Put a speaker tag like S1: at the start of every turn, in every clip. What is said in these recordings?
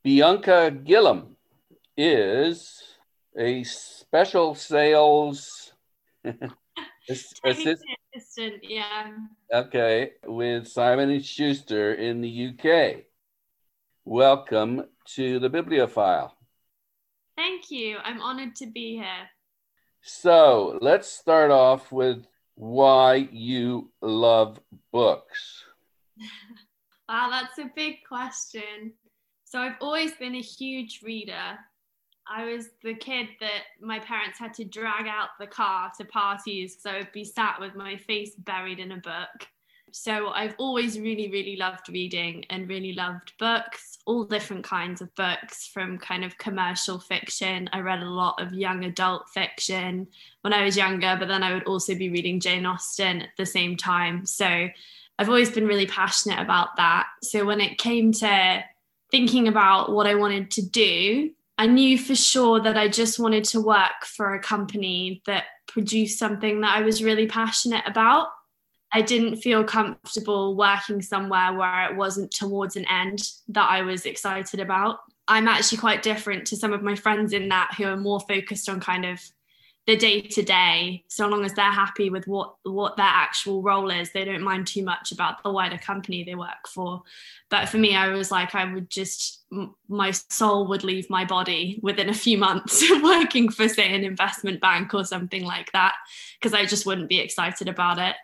S1: Bianca Gillum is a special sales
S2: Technical
S1: assistant,
S2: assistant, yeah.
S1: okay, with Simon and Schuster in the UK. Welcome to the Bibliophile.
S2: Thank you. I'm honored to be here.
S1: So let's start off with why you love books.
S2: Wow, that's a big question. So I've always been a huge reader. I was the kid that my parents had to drag out the car to parties because I would be sat with my face buried in a book. So I've always really, really loved reading and really loved books, all different kinds of books, from kind of commercial fiction. I read a lot of young adult fiction when I was younger, but then I would also be reading Jane Austen at the same time. So I've always been really passionate about that. So when it came to thinking about what I wanted to do, I knew for sure that I just wanted to work for a company that produced something that I was really passionate about. I didn't feel comfortable working somewhere where it wasn't towards an end that I was excited about. I'm actually quite different to some of my friends in that, who are more focused on kind of the day to day. So long as they're happy with what their actual role is, they don't mind too much about the wider company they work for. But for me, I was like, I would just, my soul would leave my body within a few months of working for, say, an investment bank or something like that, because I just wouldn't be excited about it.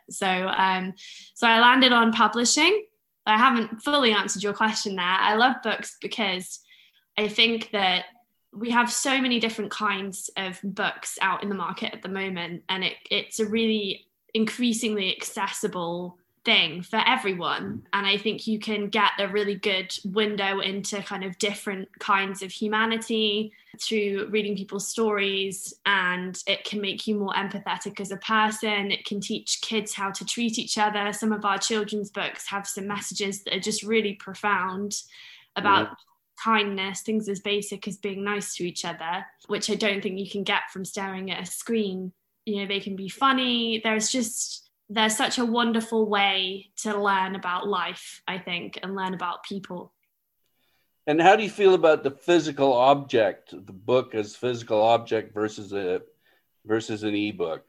S2: So I landed on publishing. I haven't fully answered your question there. I love books because I think that we have so many different kinds of books out in the market at the moment, and it's a really increasingly accessible thing for everyone. And I think you can get a really good window into kind of different kinds of humanity through reading people's stories, and it can make you more empathetic as a person. It can teach kids how to treat each other. Some of our children's books have some messages that are just really profound about kindness, things as basic as being nice to each other, which I don't think you can get from staring at a screen. You know, they can be funny. There's such a wonderful way to learn about life, I think, and learn about people.
S1: And how do you feel about the physical object, the book as physical object versus an ebook?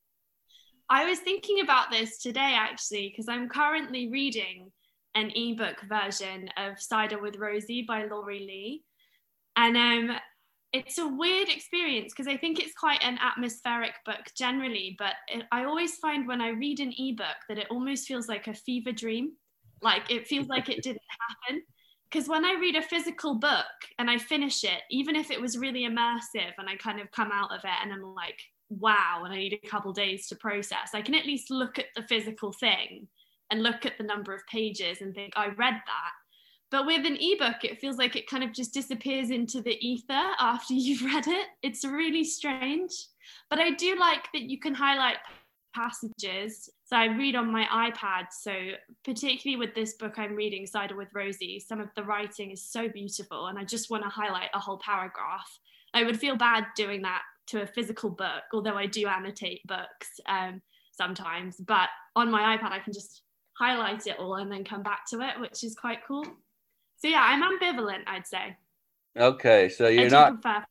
S2: I was thinking about this today, actually, because I'm currently reading an ebook version of Cider with Rosie by Laurie Lee. And it's a weird experience because I think it's quite an atmospheric book generally, but I always find when I read an ebook that it almost feels like a fever dream. Like it feels like it didn't happen. Because when I read a physical book and I finish it, even if it was really immersive and I kind of come out of it and I'm like, wow, and I need a couple days to process, I can at least look at the physical thing and look at the number of pages and think, I read that. But with an ebook, it feels like it kind of just disappears into the ether after you've read it. It's really strange. But I do like that you can highlight passages. So I read on my iPad. So particularly with this book I'm reading, Cider with Rosie, some of the writing is so beautiful. And I just want to highlight a whole paragraph. I would feel bad doing that to a physical book, although I do annotate books sometimes. But on my iPad, I can just highlight it all and then come back to it, which is quite cool. So yeah, I'm ambivalent, I'd say.
S1: Okay, so
S2: I
S1: you're
S2: do
S1: not.
S2: prefer.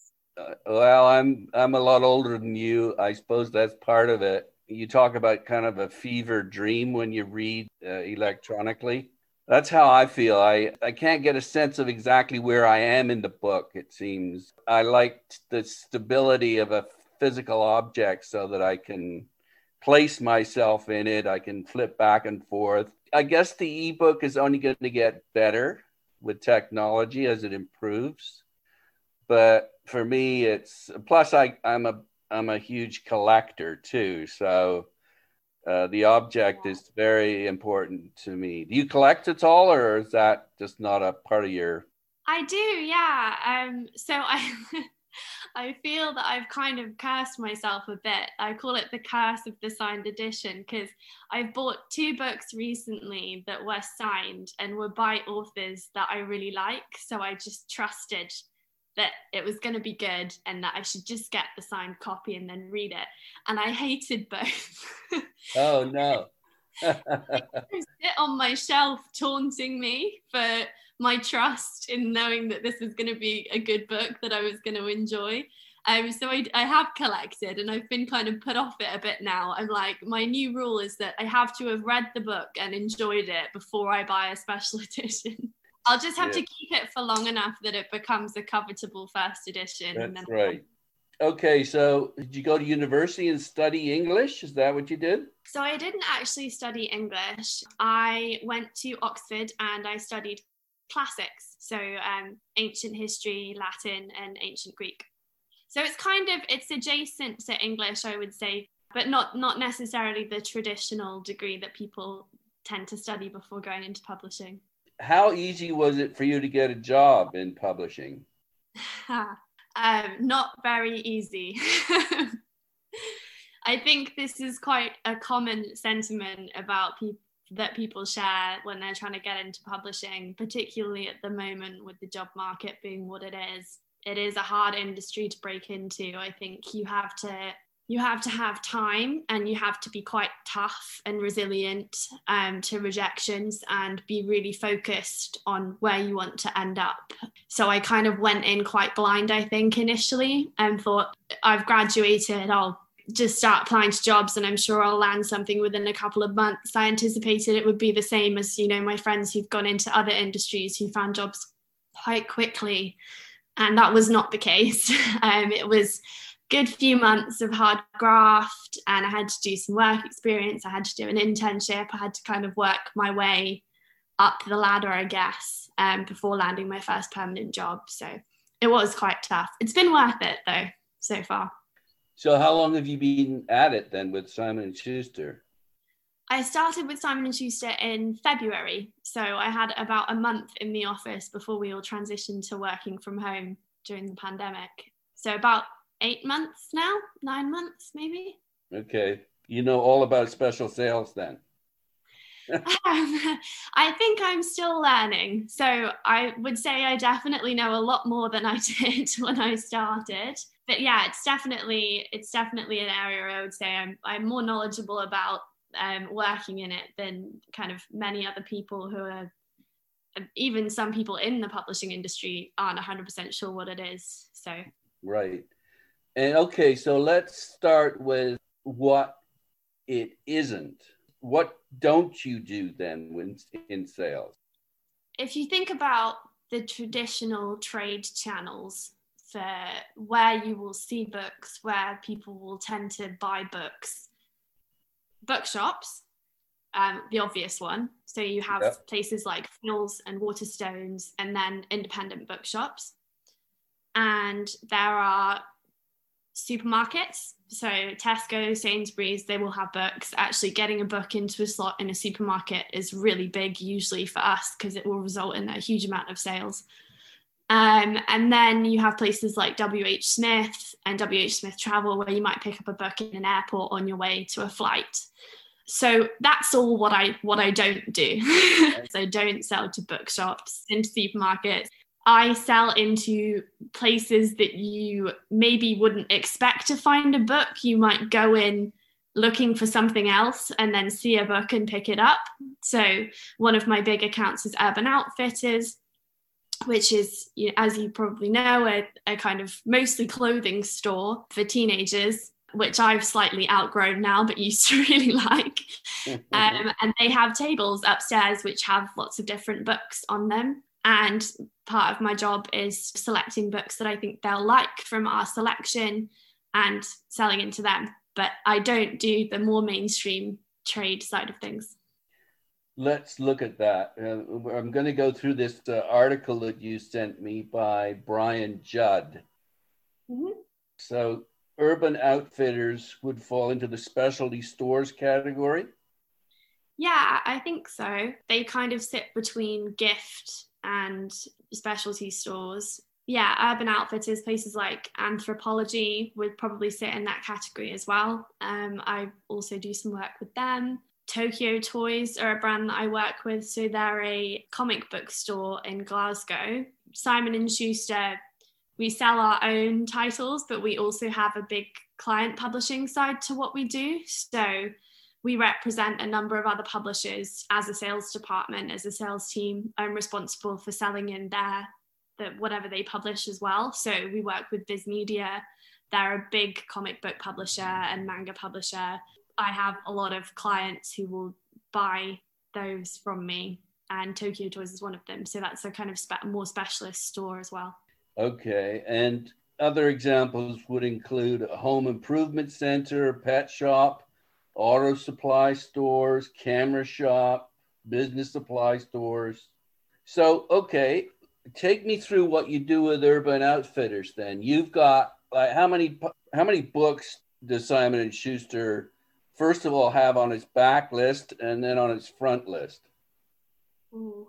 S1: Well, I'm a lot older than you. I suppose that's part of it. You talk about kind of a fever dream when you read electronically. That's how I feel. I can't get a sense of exactly where I am in the book, it seems. I like the stability of a physical object so that I can place myself in it. I can flip back and forth. I guess the ebook is only going to get better with technology as it improves. But for me, it's plus I'm a huge collector too. So the object is very important to me. Do you collect at all, or is that just not a part of your?
S2: I do, yeah. So I I feel that I've kind of cursed myself a bit. I call it the curse of the signed edition because I've bought two books recently that were signed and were by authors that I really like. So I just trusted that it was going to be good and that I should just get the signed copy and then read it. And I hated both.
S1: Oh no.
S2: They sit on my shelf taunting me for my trust in knowing that this was going to be a good book that I was going to enjoy. So I have collected, and I've been kind of put off it a bit now. I'm like, my new rule is that I have to have read the book and enjoyed it before I buy a special edition. I'll just have to keep it for long enough that it becomes a covetable first edition.
S1: That's
S2: and then
S1: right. Okay, so did you go to university and study English? Is that what you did?
S2: So I didn't actually study English. I went to Oxford and I studied classics, so ancient history, Latin, and ancient Greek. So it's adjacent to English, I would say, but not necessarily the traditional degree that people tend to study before going into publishing.
S1: How easy was it for you to get a job in publishing?
S2: Not very easy. I think this is quite a common sentiment about that people share when they're trying to get into publishing, particularly at the moment with the job market being what it is. It is a hard industry to break into. I think you have to have time, and you have to be quite tough and resilient to rejections, and be really focused on where you want to end up. So I kind of went in quite blind, I think, initially, and thought, I've graduated, I'll just start applying to jobs and I'm sure I'll land something within a couple of months. I anticipated it would be the same as, my friends who've gone into other industries who found jobs quite quickly. And that was not the case. It was a good few months of hard graft, and I had to do some work experience. I had to do an internship. I had to kind of work my way up the ladder, I guess, before landing my first permanent job. So it was quite tough. It's been worth it though, so far.
S1: So how long have you been at it then with Simon & Schuster?
S2: I started with Simon & Schuster in February. So I had about a month in the office before we all transitioned to working from home during the pandemic. So about 8 months now, 9 months maybe.
S1: Okay. You know all about special sales then?
S2: I think I'm still learning. So I would say I definitely know a lot more than I did when I started. But yeah, it's definitely an area I would say I'm more knowledgeable about working in it than kind of many other people who are, even some people in the publishing industry aren't 100% sure what it is. So
S1: right. And okay, so let's start with what it isn't. What don't you do then when in sales?
S2: If you think about the traditional trade channels for where you will see books, where people will tend to buy books, bookshops, the obvious one. So you have places like Phil's and Waterstones, and then independent bookshops. And there are supermarkets. So Tesco, Sainsbury's, they will have books. Actually getting a book into a slot in a supermarket is really big usually for us, because it will result in a huge amount of sales. And then you have places like WH Smith and WH Smith Travel, where you might pick up a book in an airport on your way to a flight. So that's all what I don't do. So I don't sell to bookshops, into supermarkets. I sell into places that you maybe wouldn't expect to find a book. You might go in looking for something else and then see a book and pick it up. So one of my big accounts is Urban Outfitters, which is, as you probably know, a kind of mostly clothing store for teenagers, which I've slightly outgrown now, but used to really like. And they have tables upstairs which have lots of different books on them. And part of my job is selecting books that I think they'll like from our selection and selling into them. But I don't do the more mainstream trade side of things.
S1: Let's look at that. I'm going to go through this article that you sent me by Brian Judd. Mm-hmm. So Urban Outfitters would fall into the specialty stores category?
S2: Yeah, I think so. They kind of sit between gift and specialty stores. Yeah, Urban Outfitters, places like Anthropology would probably sit in that category as well. I also do some work with them. Tokyo Toys are a brand that I work with. So they're a comic book store in Glasgow. Simon & Schuster, we sell our own titles, but we also have a big client publishing side to what we do. So we represent a number of other publishers as a sales department, as a sales team. I'm responsible for selling in whatever they publish as well. So we work with Viz Media. They're a big comic book publisher and manga publisher. I have a lot of clients who will buy those from me, and Tokyo Toys is one of them. So that's a kind of more specialist store as well.
S1: Okay. And other examples would include a home improvement center, pet shop, auto supply stores, camera shop, business supply stores. So, okay, take me through what you do with Urban Outfitters then. You've got like how many books does Simon and Schuster first of all have on its back list and then on its front list?
S2: Ooh,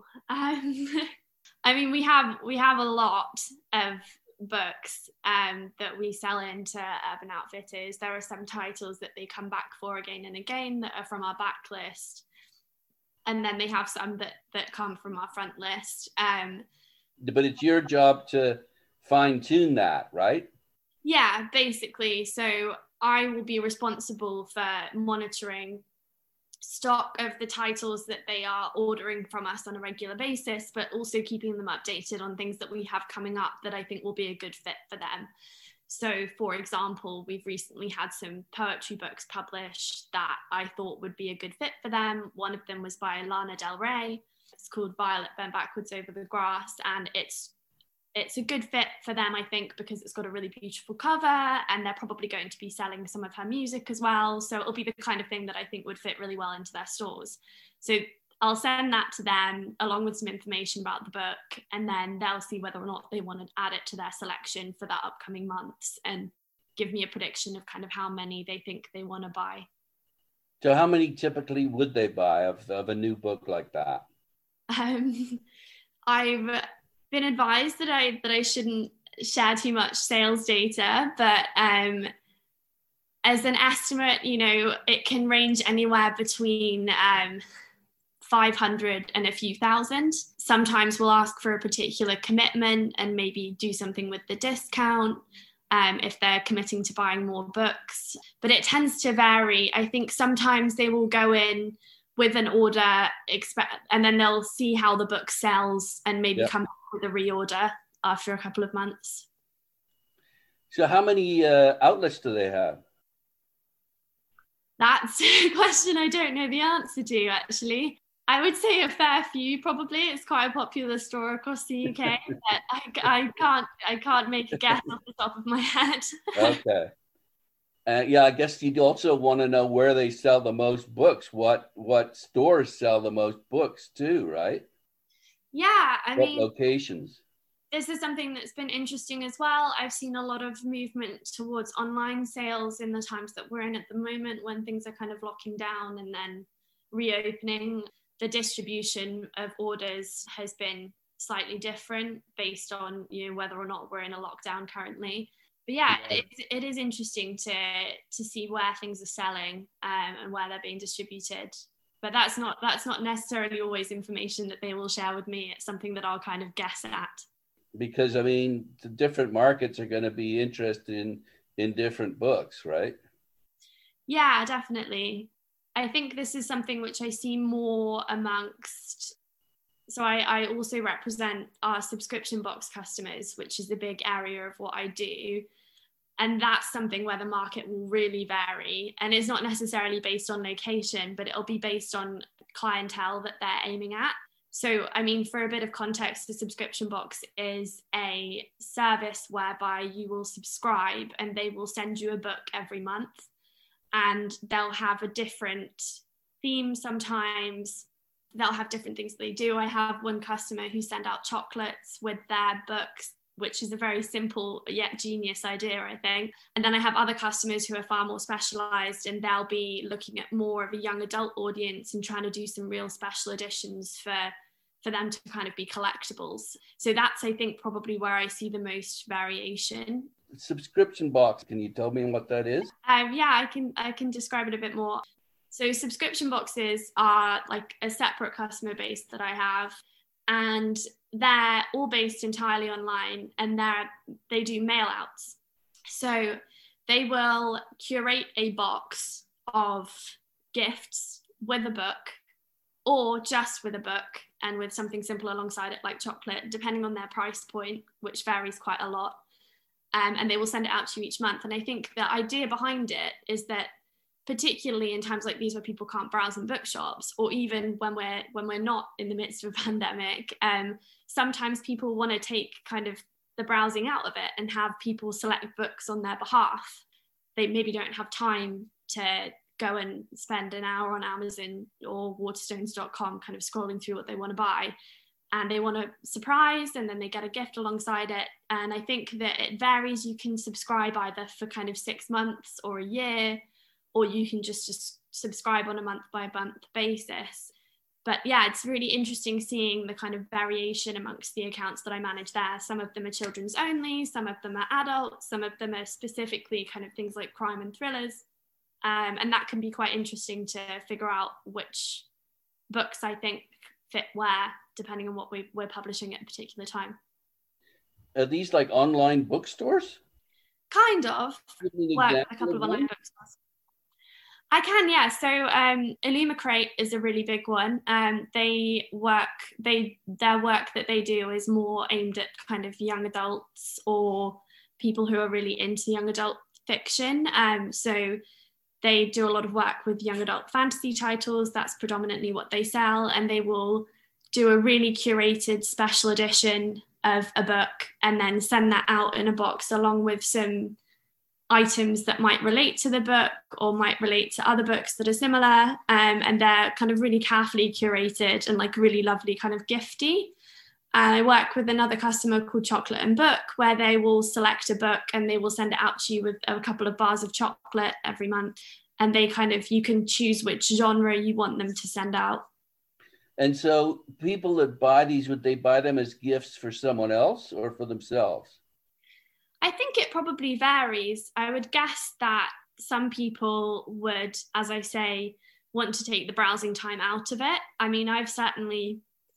S2: I mean, we have a lot of books that we sell into Urban Outfitters. There are some titles that they come back for again and again that are from our backlist, and then they have some that come from our front list.
S1: But it's your job to fine tune that, right?
S2: Yeah, basically. So I will be responsible for monitoring stock of the titles that they are ordering from us on a regular basis, but also keeping them updated on things that we have coming up that I think will be a good fit for them. So, for example, we've recently had some poetry books published that I thought would be a good fit for them. One of them was by Lana Del Rey. It's called Violet Bent Backwards Over the Grass, and it's a good fit for them, I think, because it's got a really beautiful cover, and they're probably going to be selling some of her music as well. So it'll be the kind of thing that I think would fit really well into their stores. So I'll send that to them along with some information about the book, and then they'll see whether or not they want to add it to their selection for the upcoming months and give me a prediction of kind of how many they think they want to buy.
S1: So how many typically would they buy of a new book like that?
S2: I've been advised that I shouldn't share too much sales data, but as an estimate, you know, it can range anywhere between 500 and a few thousand. Sometimes we'll ask for a particular commitment and maybe do something with the discount if they're committing to buying more books, but it tends to vary. I think sometimes they will go in with an order, and then they'll see how the book sells and maybe come up with a reorder after a couple of months.
S1: So how many outlets do they have?
S2: That's a question I don't know the answer to, actually. I would say a fair few, probably. It's quite a popular store across the UK, but I can't make a guess off the top of my head.
S1: Okay. Yeah, I guess you'd also want to know where they sell the most books. What stores sell the most books too, right?
S2: Yeah, I mean,
S1: locations.
S2: This is something that's been interesting as well. I've seen a lot of movement towards online sales in the times that we're in at the moment, when things are kind of locking down and then reopening. The distribution of orders has been slightly different based on, you know, whether or not we're in a lockdown currently. But yeah, it is interesting to see where things are selling and where they're being distributed. But that's not necessarily always information that they will share with me. It's something that I'll kind of guess at.
S1: Because I mean, the different markets are going to be interested in different books, right?
S2: Yeah, definitely. I think this is something which I see more amongst. So I also represent our subscription box customers, which is a big area of what I do. And that's something where the market will really vary. And it's not necessarily based on location, but it'll be based on clientele that they're aiming at. So, I mean, for a bit of context, the subscription box is a service whereby you will subscribe and they will send you a book every month. And they'll have a different theme sometimes. They'll have different things they do. I have one customer who send out chocolates with their books, which is a very simple yet genius idea, I think. And then I have other customers who are far more specialized, and they'll be looking at more of a young adult audience and trying to do some real special editions for them to kind of be collectibles. So that's, I think, probably where I see the most variation.
S1: Subscription box, can you tell me what that is?
S2: Yeah, I can describe it a bit more. So subscription boxes are like a separate customer base that I have, and they're all based entirely online, and they do mail outs. So they will curate a box of gifts with a book, or just with a book and with something simple alongside it like chocolate, depending on their price point, which varies quite a lot. And they will send it out to you each month. And I think the idea behind it is that, particularly in times like these where people can't browse in bookshops, or even when we're not in the midst of a pandemic, sometimes people want to take kind of the browsing out of it and have people select books on their behalf. They maybe don't have time to go and spend an hour on Amazon or Waterstones.com kind of scrolling through what they want to buy, and they want to surprise, and then they get a gift alongside it. And I think that it varies. You can subscribe either for kind of 6 months or a year, or you can just subscribe on a month by month basis. But yeah, it's really interesting seeing the kind of variation amongst the accounts that I manage there. Some of them are children's only, some of them are adults, some of them are specifically kind of things like crime and thrillers. And that can be quite interesting to figure out which books I think fit where, depending on what we're publishing at a particular time.
S1: Are these like online bookstores?
S2: Kind of. Work a couple of online bookstores. I can, yeah. So Illumicrate is a really big one. Their work that they do is more aimed at kind of young adults or people who are really into young adult fiction. So they do a lot of work with young adult fantasy titles. That's predominantly what they sell. And they will do a really curated special edition of a book and then send that out in a box along with some items that might relate to the book or might relate to other books that are similar, and they're kind of really carefully curated and like really lovely, kind of gifty. And I work with another customer called Chocolate and Book, where they will select a book and they will send it out to you with a couple of bars of chocolate every month, and they kind of, you can choose which genre you want them to send out.
S1: And so people that buy these, would they buy them as gifts for someone else or for themselves?
S2: I think it probably varies. I would guess that some people would, as I say, want to take the browsing time out of it. I mean, I've certainly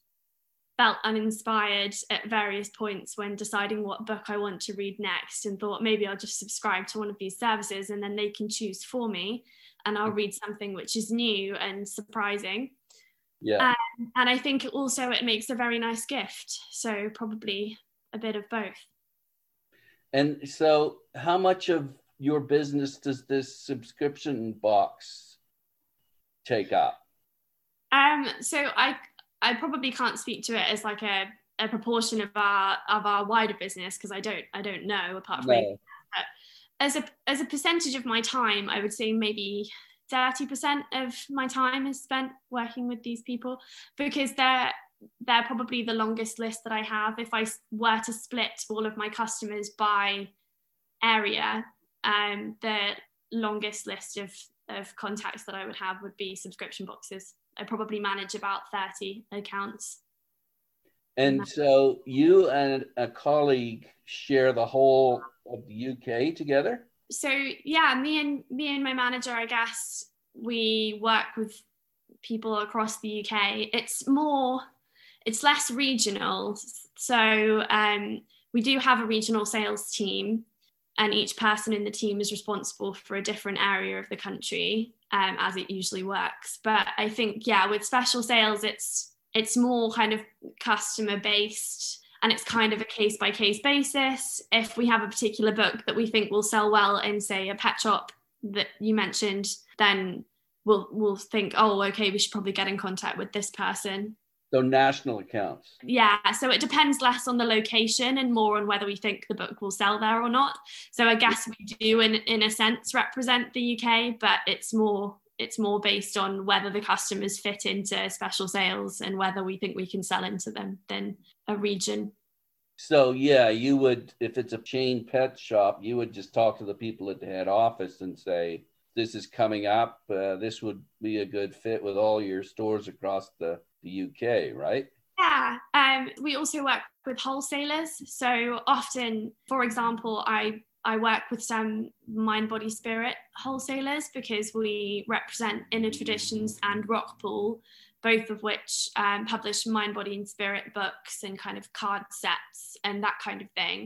S2: felt uninspired at various points when deciding what book I want to read next, and thought maybe I'll just subscribe to one of these services and then they can choose for me and I'll read something which is new and surprising.
S1: Yeah.
S2: And I think also it makes a very nice gift. So probably a bit of both.
S1: And so how much of your business does this subscription box take up?
S2: So I probably can't speak to it as like a proportion of our wider business, because I don't know, apart from
S1: No.
S2: As a percentage of my time, I would say maybe 30% of my time is spent working with these people, because they're probably the longest list that I have. If I were to split all of my customers by area, the longest list of contacts that I would have would be subscription boxes. I probably manage about 30 accounts.
S1: And so you and a colleague share the whole of the UK together?
S2: So yeah, me and my manager, I guess, we work with people across the UK. It's less regional. So we do have a regional sales team, and each person in the team is responsible for a different area of the country, as it usually works. But I think, yeah, with special sales, it's more kind of customer based, and it's kind of a case by case basis. If we have a particular book that we think will sell well in, say, a pet shop that you mentioned, then we'll think, oh, okay, we should probably get in contact with this person.
S1: So national accounts.
S2: Yeah, so it depends less on the location and more on whether we think the book will sell there or not. So I guess we do in a sense represent the UK, but it's more based on whether the customers fit into special sales and whether we think we can sell into them than a region.
S1: So yeah, you would, if it's a chain pet shop, you would just talk to the people at the head office and say, this is coming up. This would be a good fit with all your stores across the UK, right?
S2: Yeah, we also work with wholesalers. So often, for example, I work with some Mind, Body, Spirit wholesalers, because we represent Inner Traditions and Rockpool, both of which publish Mind, Body and Spirit books and kind of card sets and that kind of thing.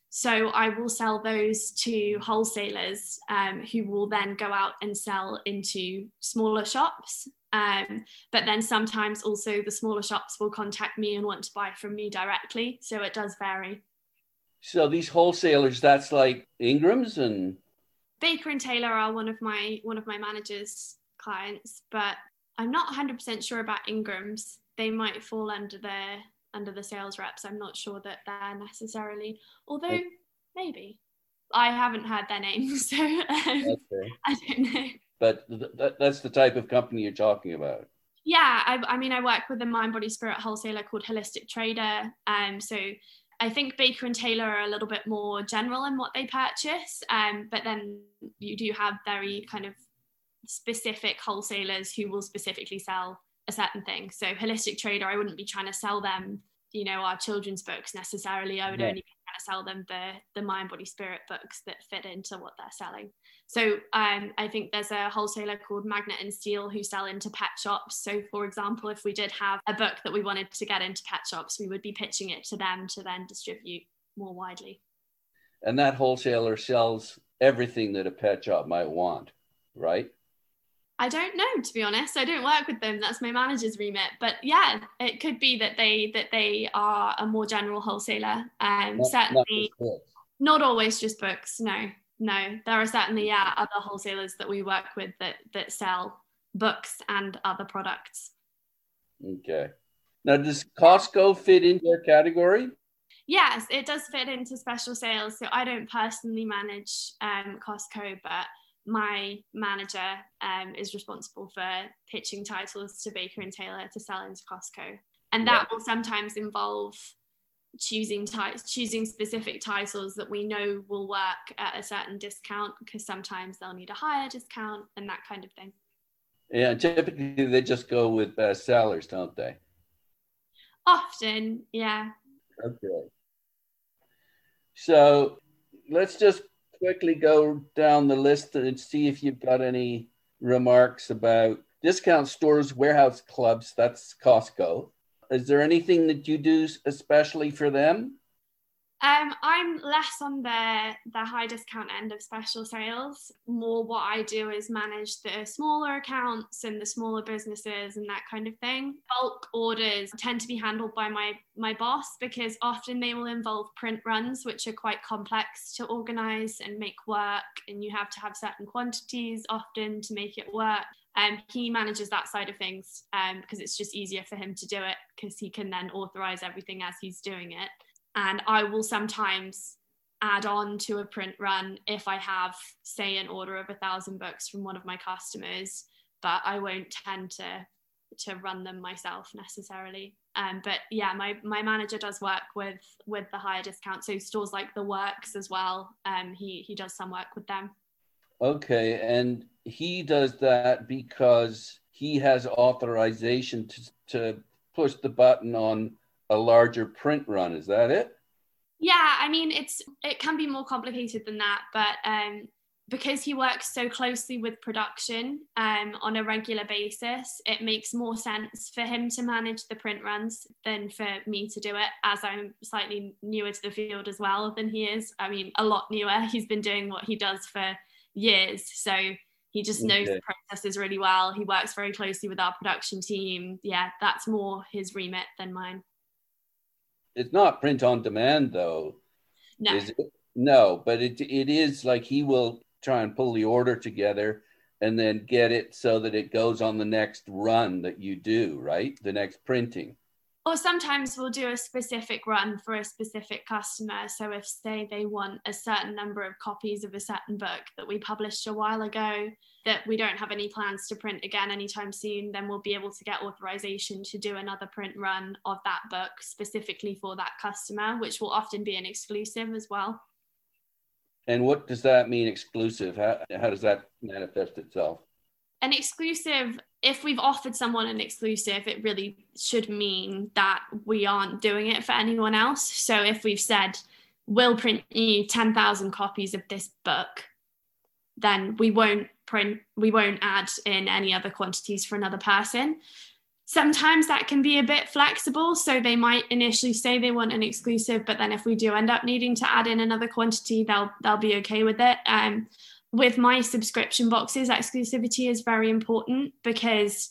S2: So I will sell those to wholesalers who will then go out and sell into smaller shops. But then sometimes also the smaller shops will contact me and want to buy from me directly. So it does vary.
S1: So these wholesalers, that's like Ingram's and
S2: Baker and Taylor are one of my manager's clients, but I'm not 100% sure about Ingram's. They might fall under the sales reps. I'm not sure that they're necessarily, although maybe. I haven't heard their names, so I don't know.
S1: But that's the type of company you're talking about.
S2: Yeah, I mean, I work with a mind, body, spirit wholesaler called Holistic Trader. So I think Baker and Taylor are a little bit more general in what they purchase. But then you do have very kind of specific wholesalers who will specifically sell a certain thing. So Holistic Trader, I wouldn't be trying to sell them, our children's books necessarily. I would only be trying to sell them the mind, body, spirit books that fit into what they're selling. So I think there's a wholesaler called Magnet and Steel who sell into pet shops. So for example, if we did have a book that we wanted to get into pet shops, we would be pitching it to them to then distribute more widely.
S1: And that wholesaler sells everything that a pet shop might want, right?
S2: I don't know, to be honest. I don't work with them. That's my manager's remit. But yeah, it could be that they are a more general wholesaler. Certainly not always just books. No. There are certainly other wholesalers that we work with that sell books and other products.
S1: Okay. Now, does Costco fit into your category?
S2: Yes, it does fit into special sales. So I don't personally manage Costco, but my manager is responsible for pitching titles to Baker and Taylor to sell into Costco. And that will sometimes involve choosing specific titles that we know will work at a certain discount, because sometimes they'll need a higher discount and that kind of thing.
S1: Yeah, typically they just go with bestsellers, don't they?
S2: Often, yeah.
S1: Okay. So let's just quickly go down the list and see if you've got any remarks about discount stores, warehouse clubs. That's Costco. Is there anything that you do especially for them?
S2: I'm less on the high discount end of special sales. More what I do is manage the smaller accounts and the smaller businesses and that kind of thing. Bulk orders tend to be handled by my boss, because often they will involve print runs, which are quite complex to organize and make work, and you have to have certain quantities often to make it work. He manages that side of things because it's just easier for him to do it, because he can then authorize everything as he's doing it. And I will sometimes add on to a print run if I have, say, an order of 1,000 books from one of my customers, but I won't tend to run them myself necessarily. But yeah, my manager does work with the higher discount. So stores like The Works as well. He does some work with them.
S1: Okay, and he does that because he has authorization to push the button on a larger print run. Is that it?
S2: Yeah, I mean, it can be more complicated than that, but because he works so closely with production on a regular basis, it makes more sense for him to manage the print runs than for me to do it, as I'm slightly newer to the field as well than he is. I mean, a lot newer. He's been doing what he does for years, so he just knows the processes really well. He works very closely with our production team. Yeah, that's more his remit than mine.
S1: It's not print on demand, though.
S2: No.
S1: Is it? No, but it is like he will try and pull the order together and then get it so that it goes on the next run that you do, right? The next printing.
S2: Or sometimes we'll do a specific run for a specific customer. So if, say, they want a certain number of copies of a certain book that we published a while ago that we don't have any plans to print again anytime soon, then we'll be able to get authorization to do another print run of that book specifically for that customer, which will often be an exclusive as well.
S1: And what does that mean, exclusive? How does that manifest itself?
S2: An exclusive, if we've offered someone an exclusive, it really should mean that we aren't doing it for anyone else. So if we've said, we'll print you 10,000 copies of this book, then we won't add in any other quantities for another person. Sometimes that can be a bit flexible. So they might initially say they want an exclusive, but then if we do end up needing to add in another quantity, they'll be okay with it. With my subscription boxes, exclusivity is very important because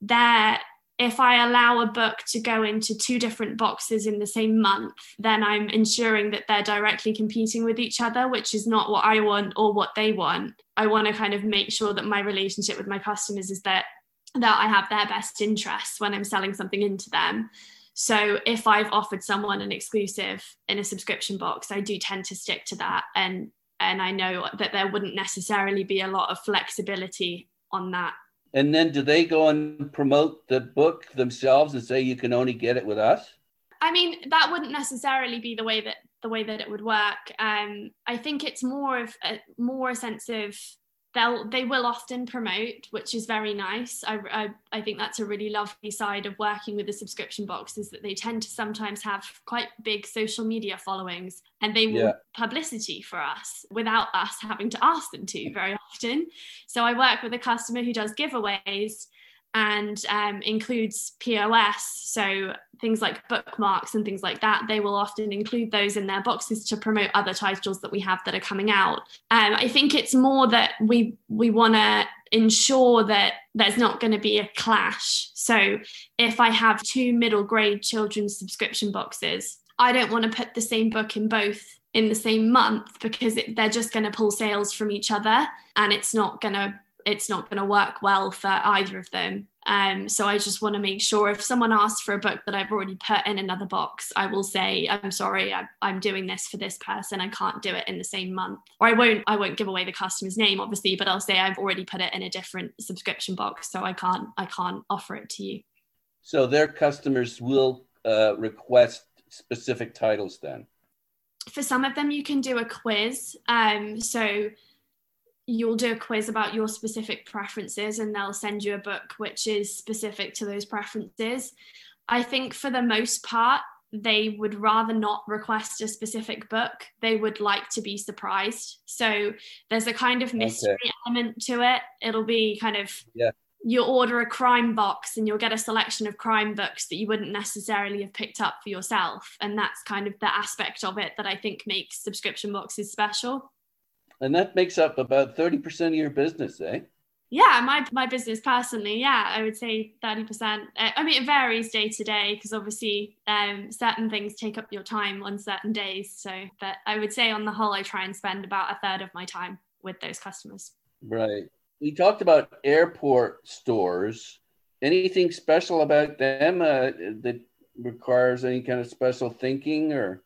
S2: if I allow a book to go into 2 different boxes in the same month, then I'm ensuring that they're directly competing with each other, which is not what I want or what they want. I want to kind of make sure that my relationship with my customers is that I have their best interests when I'm selling something into them. So if I've offered someone an exclusive in a subscription box, I do tend to stick to that. And I know that there wouldn't necessarily be a lot of flexibility on that.
S1: And then do they go and promote the book themselves and say you can only get it with us?
S2: I mean, that wouldn't necessarily be the way that it would work. I think it's more a sense of they will often promote, which is very nice. I think that's a really lovely side of working with the subscription box, is that they tend to sometimes have quite big social media followings, and they will publicity for us without us having to ask them to very often. So I work with a customer who does giveaways and includes POS, so things like bookmarks and things like that. They will often include those in their boxes to promote other titles that we have that are coming out. I think it's more that we want to ensure that there's not going to be a clash. So if I have 2 middle grade children's subscription boxes, I don't want to put the same book in both in the same month, because they're just going to pull sales from each other, and it's not going to work well for either of them. So I just want to make sure if someone asks for a book that I've already put in another box, I will say, I'm sorry, I'm doing this for this person. I can't do it in the same month. Or I won't give away the customer's name, obviously, but I'll say I've already put it in a different subscription box, so I can't offer it to you.
S1: So their customers will request specific titles then?
S2: For some of them, you can do a quiz. So you'll do a quiz about your specific preferences, and they'll send you a book which is specific to those preferences. I think for the most part, they would rather not request a specific book. They would like to be surprised. So there's a kind of mystery element to it. It'll be kind of, you'll order a crime box and you'll get a selection of crime books that you wouldn't necessarily have picked up for yourself. And that's kind of the aspect of it that I think makes subscription boxes special.
S1: And that makes up about 30% of your business, eh?
S2: Yeah, my business personally, I would say 30%. I mean, it varies day to day, because obviously certain things take up your time on certain days. So, but I would say on the whole, I try and spend about a third of my time with those customers.
S1: Right. We talked about airport stores. Anything special about them that requires any kind of special thinking, or?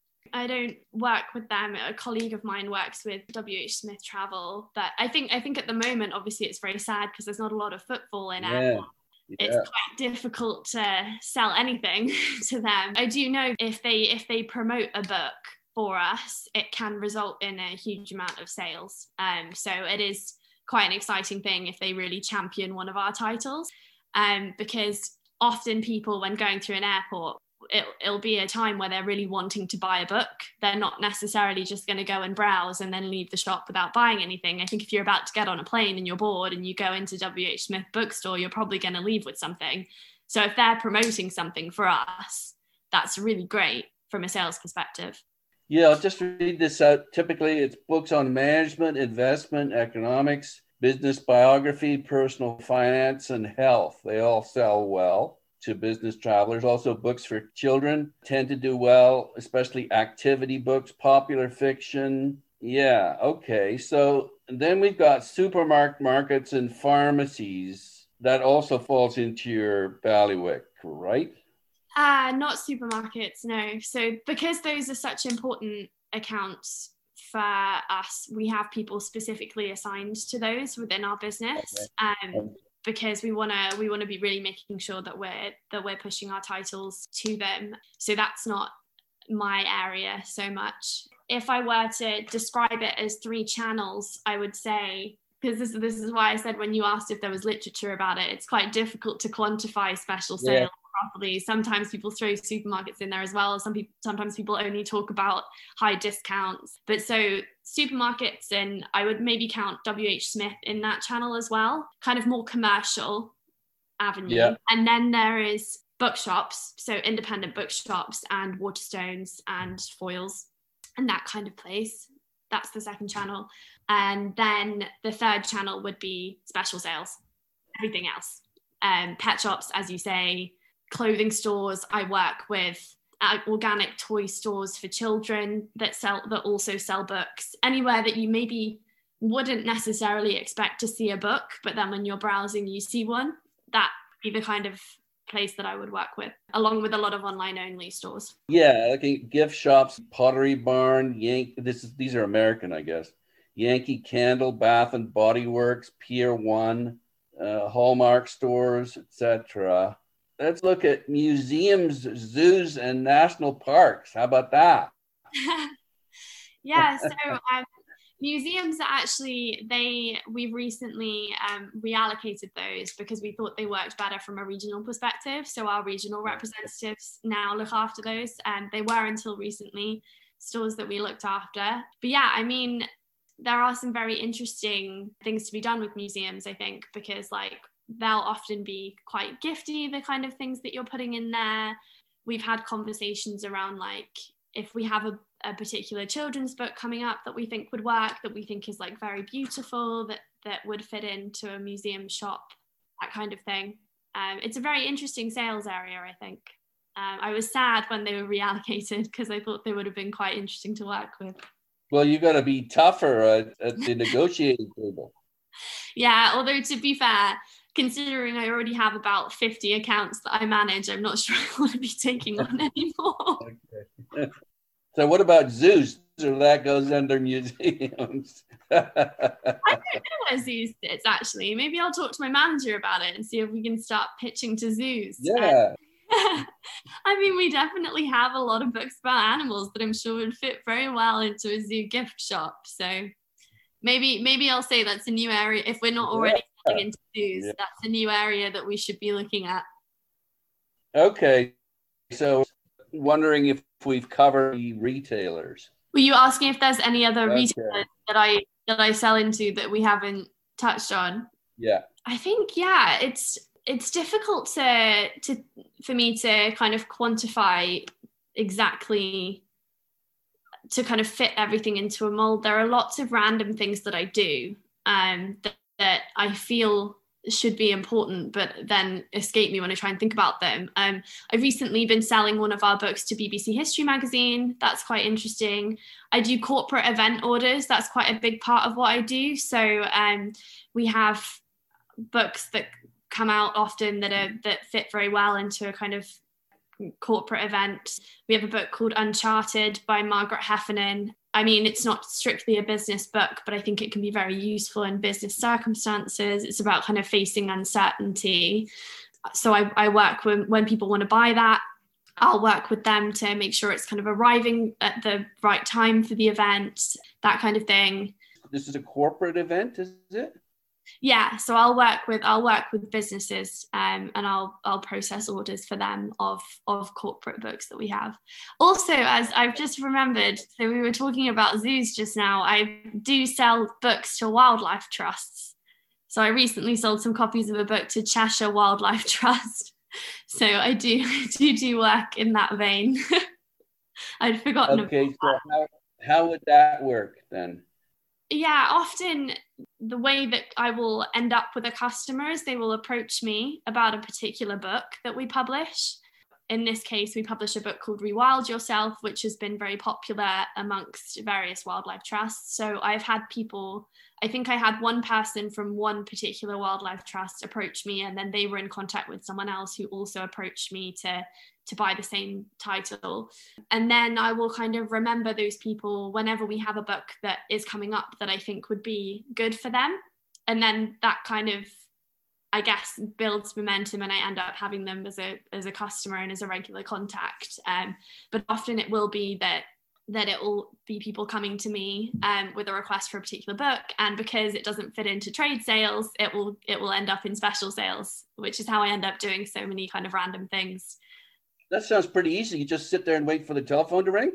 S2: I don't work with them. A colleague of mine works with WH Smith Travel, but I think at the moment, obviously, it's very sad because there's not a lot of footfall in airport. It's quite difficult to sell anything to them. I do know if they promote a book for us, it can result in a huge amount of sales. So it is quite an exciting thing if they really champion one of our titles, because often people, when going through an airport, it'll be a time where they're really wanting to buy a book. They're not necessarily just going to go and browse and then leave the shop without buying anything. I think if you're about to get on a plane and you're bored and you go into WH Smith bookstore, you're probably going to leave with something. So if they're promoting something for us, that's really great from a sales perspective.
S1: Yeah, I'll just read this out. Typically, it's books on management, investment, economics, business biography, personal finance, and health. They all sell well to business travelers. Also, books for children tend to do well, especially activity books, popular fiction. Yeah, okay. So then we've got supermarkets and pharmacies. That also falls into your bailiwick, right?
S2: Not supermarkets, no. So because those are such important accounts for us, we have people specifically assigned to those within our business. Okay. Because we want to be really making sure that we're pushing our titles to them. So that's not my area so much. If I were to describe it as 3 channels, I would say, because this is why I said when you asked if there was literature about it, it's quite difficult to quantify special sales properly. Sometimes people throw supermarkets in there as well. Sometimes people only talk about high discounts. But so supermarkets, and I would maybe count WH Smith in that channel as well, kind of more commercial. Avenue.
S1: Yeah.
S2: And then there is bookshops, so independent bookshops and Waterstones and Foyles and that kind of place. That's the second channel. And then the third channel would be special sales, everything else. Pet shops, as you say, clothing stores. I work with organic toy stores for children that also sell books. Anywhere that you maybe wouldn't necessarily expect to see a book, but then when you're browsing, you see one. That would be the kind of place that I would work with, along with a lot of online only stores.
S1: Yeah, like gift shops, Pottery Barn, these are American, I guess. Yankee Candle, Bath and Body Works, Pier 1, Hallmark stores, etc. Let's look at museums, zoos, and national parks. How about that?
S2: Yeah, so museums are actually, we've recently reallocated those because we thought they worked better from a regional perspective. So our regional representatives now look after those, and they were until recently stores that we looked after. But yeah, I mean, there are some very interesting things to be done with museums, I think, because like they'll often be quite gifty, the kind of things that you're putting in there. We've had conversations around like, if we have a particular children's book coming up that we think would work, that we think is like very beautiful, that would fit into a museum shop, that kind of thing. It's a very interesting sales area, I think. I was sad when they were reallocated because I thought they would have been quite interesting to work with.
S1: Well, you got to be tougher at the negotiating table.
S2: Yeah, although to be fair, considering I already have about 50 accounts that I manage, I'm not sure I want to be taking on anymore.
S1: Okay. So what about zoos? So that goes under museums.
S2: I don't know where zoos sits, actually. Maybe I'll talk to my manager about it and see if we can start pitching to zoos.
S1: Yeah.
S2: I mean, we definitely have a lot of books about animals that I'm sure would fit very well into a zoo gift shop. So maybe I'll say that's a new area. If we're not already selling into zoos, that's a new area that we should be looking at.
S1: Okay. So wondering if we've covered the retailers.
S2: Were you asking if there's any other retailers that I sell into that we haven't touched on?
S1: Yeah.
S2: I think, yeah, it's difficult for me to kind of quantify exactly, to kind of fit everything into a mold. There are lots of random things that I do that I feel should be important, but then escape me when I try and think about them. I've recently been selling one of our books to BBC History magazine. That's quite interesting. I do corporate event orders. That's quite a big part of what I do. So we have books that come out often that fit very well into a kind of corporate event. We have a book called Uncharted by Margaret Heffernan. I mean, it's not strictly a business book, but I think it can be very useful in business circumstances. It's about kind of facing uncertainty. So I work when people want to buy that, I'll work with them to make sure it's kind of arriving at the right time for the event, that kind of thing.
S1: This is a corporate event, is it?
S2: Yeah, so I'll work with businesses and I'll process orders for them of corporate books that we have. Also, as I've just remembered, so we were talking about zoos just now, I do sell books to wildlife trusts. So I recently sold some copies of a book to Cheshire Wildlife Trust. So I do work in that vein. I'd forgotten about that.
S1: Okay, so how would that work then?
S2: Yeah, often the way that I will end up with a customer is they will approach me about a particular book that we publish. In this case, we publish a book called Rewild Yourself, which has been very popular amongst various wildlife trusts. So I've had people, I think I had one person from one particular wildlife trust approach me, and then they were in contact with someone else who also approached me to buy the same title. And then I will kind of remember those people whenever we have a book that is coming up that I think would be good for them. And then that kind of, I guess, builds momentum, and I end up having them as a customer and as a regular contact. But often it will be that it will be people coming to me with a request for a particular book, and because it doesn't fit into trade sales, it will end up in special sales, which is how I end up doing so many kind of random things.
S1: That sounds pretty easy. You just sit there and wait for the telephone to ring?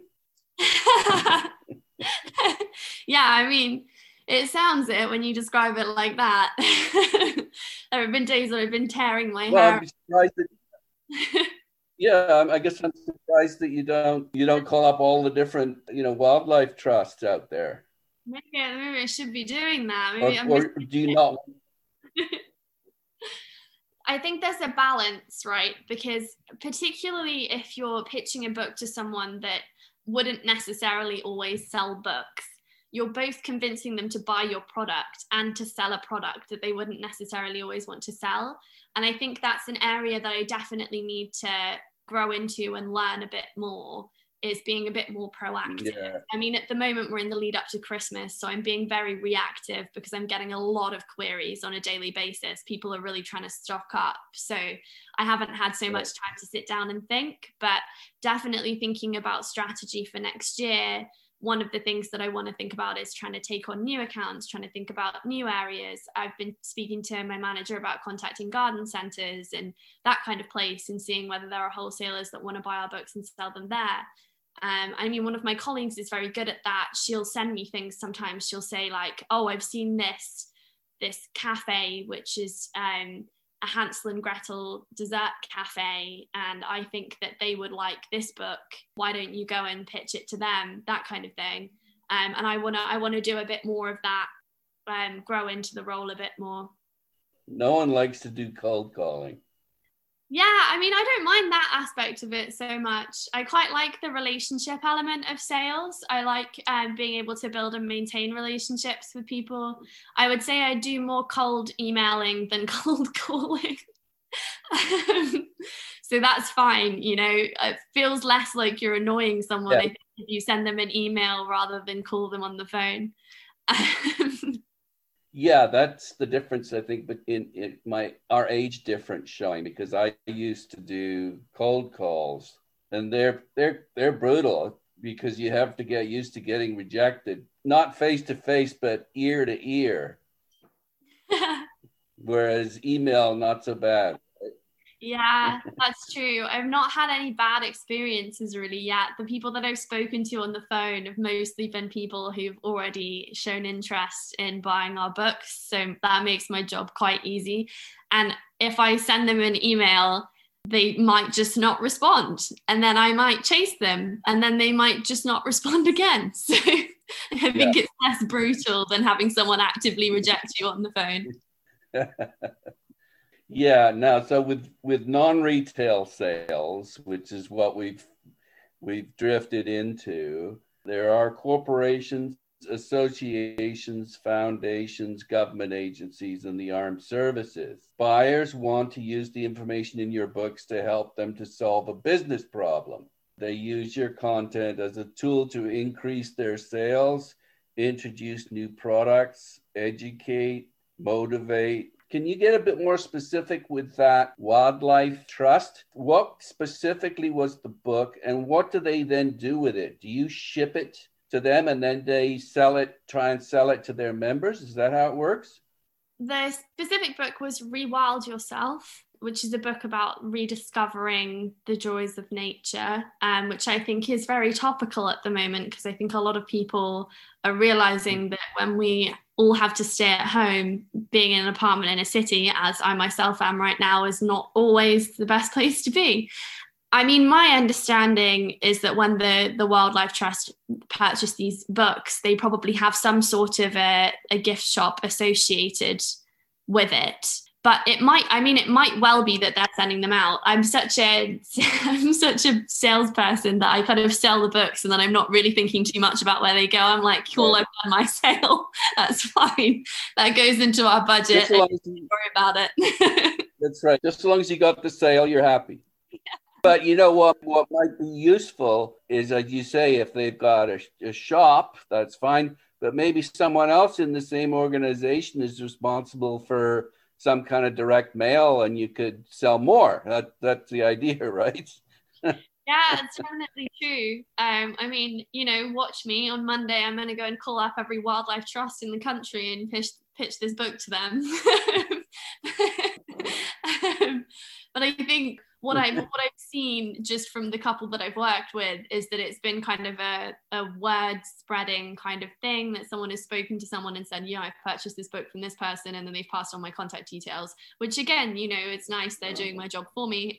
S2: Yeah, I mean, it sounds it when you describe it like that. There have been days that I've been tearing my
S1: Well,
S2: hair.
S1: I'm surprised that, yeah, I guess I'm surprised that you don't call up all the different, wildlife trusts out there.
S2: Maybe I should be doing that. Maybe
S1: Or,
S2: I'm
S1: or do you not?
S2: I think there's a balance, right? Because particularly if you're pitching a book to someone that wouldn't necessarily always sell books, you're both convincing them to buy your product and to sell a product that they wouldn't necessarily always want to sell. And I think that's an area that I definitely need to grow into and learn a bit more, is being a bit more proactive.
S1: Yeah.
S2: I mean, at the moment, we're in the lead up to Christmas, so I'm being very reactive because I'm getting a lot of queries on a daily basis. People are really trying to stock up. So I haven't had so much time to sit down and think, but definitely thinking about strategy for next year. One of the things that I want to think about is trying to take on new accounts, trying to think about new areas. I've been speaking to my manager about contacting garden centres and that kind of place and seeing whether there are wholesalers that want to buy our books and sell them there. I mean, one of my colleagues is very good at that. She'll send me things sometimes. She'll say like, oh, I've seen this cafe, which is a Hansel and Gretel dessert cafe, and I think that they would like this book. Why don't you go and pitch it to them? That kind of thing. And I wanna do a bit more of that, grow into the role a bit more.
S1: No one likes to do cold calling.
S2: Yeah, I mean, I don't mind that aspect of it so much. I quite like the relationship element of sales. I like being able to build and maintain relationships with people. I would say I do more cold emailing than cold calling. So that's fine. It feels less like you're annoying someone,
S1: Yeah.
S2: I think, if you send them an email rather than call them on the phone.
S1: Yeah, that's the difference, I think, but in our age difference showing, because I used to do cold calls and they're brutal because you have to get used to getting rejected, not face to face, but ear to ear. Whereas email, not so bad.
S2: Yeah, that's true. I've not had any bad experiences really yet. The people that I've spoken to on the phone have mostly been people who've already shown interest in buying our books. So that makes my job quite easy. And if I send them an email, they might just not respond. And then I might chase them and then they might just not respond again. So I think it's less brutal than having someone actively reject you on the phone.
S1: Yeah, now so with non-retail sales, which is what we've drifted into, there are corporations, associations, foundations, government agencies, and the armed services. Buyers want to use the information in your books to help them to solve a business problem. They use your content as a tool to increase their sales, introduce new products, educate, motivate. Can you get a bit more specific with that wildlife trust? What specifically was the book and what do they then do with it? Do you ship it to them and then they try and sell it to their members? Is that how it works?
S2: The specific book was Rewild Yourself, which is a book about rediscovering the joys of nature, which I think is very topical at the moment because I think a lot of people are realizing that when we all have to stay at home, being in an apartment in a city, as I myself am right now, is not always the best place to be. I mean, my understanding is that when the Wildlife Trust purchased these books, they probably have some sort of a gift shop associated with it. But it might well be that they're sending them out. I'm such a salesperson that I kind of sell the books and then I'm not really thinking too much about where they go. I'm like, cool, I've done my sale. That's fine. That goes into our budget. Don't worry about it.
S1: That's right. Just as long as you got the sale, you're happy. Yeah. But you know what might be useful is, as you say, if they've got a shop, that's fine. But maybe someone else in the same organization is responsible for some kind of direct mail and you could sell more. That's the idea, right?
S2: Yeah, it's definitely true. I mean, watch me on Monday. I'm going to go and call up every wildlife trust in the country and pitch this book to them. But I think what I've seen just from the couple that I've worked with is that it's been kind of a word spreading kind of thing, that someone has spoken to someone and said, yeah, I've purchased this book from this person, and then they've passed on my contact details, which again, you know, it's nice, they're doing my job for me.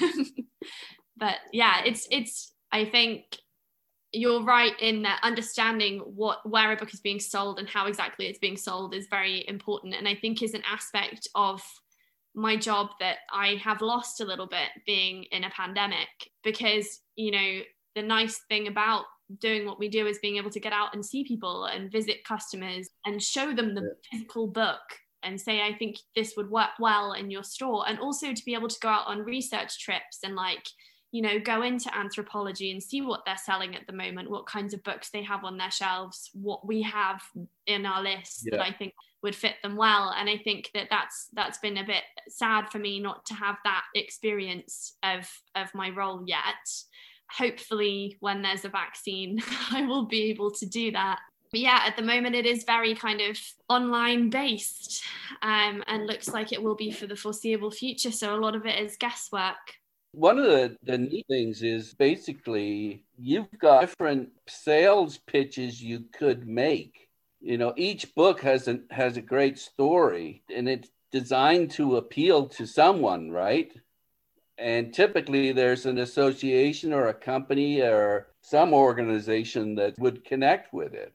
S2: But yeah, it's I think you're right in that understanding where a book is being sold and how exactly it's being sold is very important, and I think is an aspect of my job that I have lost a little bit being in a pandemic, because, you know, the nice thing about doing what we do is being able to get out and see people and visit customers and show them the physical book and say, I think this would work well in your store. And also to be able to go out on research trips and, like, you know, go into Anthropologie and see what they're selling at the moment, what kinds of books they have on their shelves, what we have in our list that I think would fit them well. And I think that that's been a bit sad for me not to have that experience of my role yet. Hopefully when there's a vaccine, I will be able to do that. But yeah, at the moment it is very kind of online based, and looks like it will be for the foreseeable future. So a lot of it is guesswork.
S1: One of the neat things is basically you've got different sales pitches you could make. You know, each book has a great story, and it's designed to appeal to someone, right? And typically there's an association or a company or some organization that would connect with it.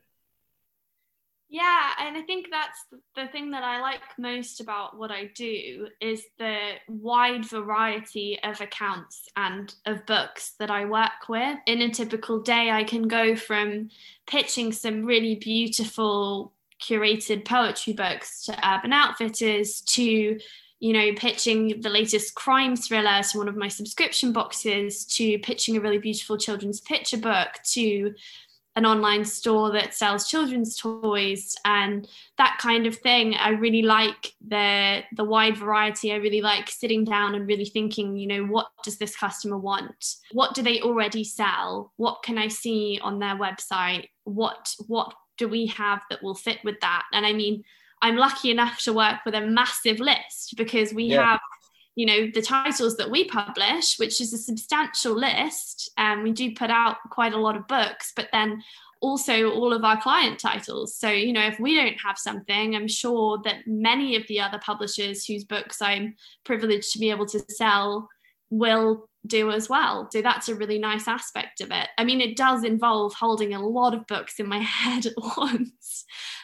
S2: Yeah, and I think that's the thing that I like most about what I do is the wide variety of accounts and of books that I work with. In a typical day, I can go from pitching some really beautiful curated poetry books to Urban Outfitters to, you know, pitching the latest crime thriller to one of my subscription boxes, to pitching a really beautiful children's picture book, to an online store that sells children's toys and that kind of thing. I really like the wide variety. I really like sitting down and really thinking, you know, what does this customer want? What do they already sell? What can I see on their website? What do we have that will fit with that? And I mean, I'm lucky enough to work with a massive list because we have, you know, the titles that we publish, which is a substantial list, and we do put out quite a lot of books, but then also all of our client titles. So, you know, if we don't have something, I'm sure that many of the other publishers whose books I'm privileged to be able to sell will do as well. So that's a really nice aspect of it. I mean, it does involve holding a lot of books in my head at once.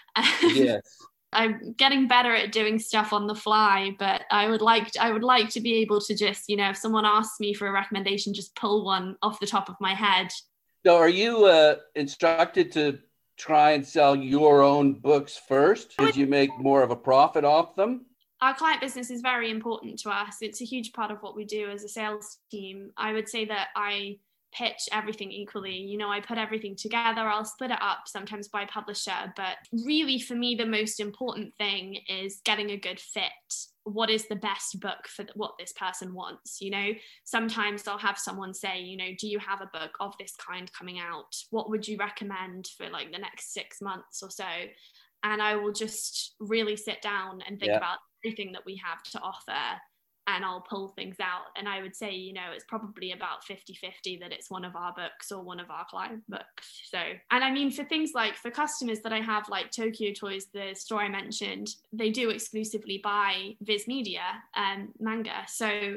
S1: Yes.
S2: I'm getting better at doing stuff on the fly, but I would like to be able to just, you know, if someone asks me for a recommendation, just pull one off the top of my head.
S1: So are you instructed to try and sell your own books first? Did you make more of a profit off them?
S2: Our client business is very important to us. It's a huge part of what we do as a sales team. I would say that I pitch everything equally. You know, I put everything together. I'll split it up sometimes by publisher, but really for me, the most important thing is getting a good fit. What is the best book for what this person wants? You know, sometimes I'll have someone say, you know, do you have a book of this kind coming out? What would you recommend for like the next 6 months or so? And I will just really sit down and think about everything that we have to offer, and I'll pull things out. And I would say, you know, it's probably about 50-50 that it's one of our books or one of our client books. So, and I mean, for things like for customers that I have, like Tokyo Toys, the store I mentioned, they do exclusively buy Viz Media and manga. So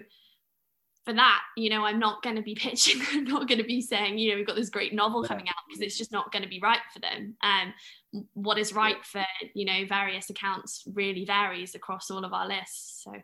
S2: for that, you know, I'm not going to be pitching, I'm not going to be saying, you know, we've got this great novel coming out, because it's just not going to be right for them. And what is right for, you know, various accounts really varies across all of our lists. So.